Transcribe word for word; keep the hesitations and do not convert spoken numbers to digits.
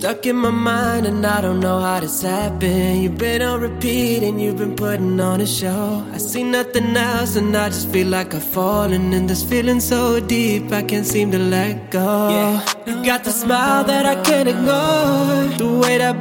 stuck in my mind and I don't know how this happened. You've been on repeat and you've been putting on a show. I see nothing else and I just feel like I've fallen in this feeling so deep I can't seem to let go. Yeah. You got the smile that I can't ignore, the way that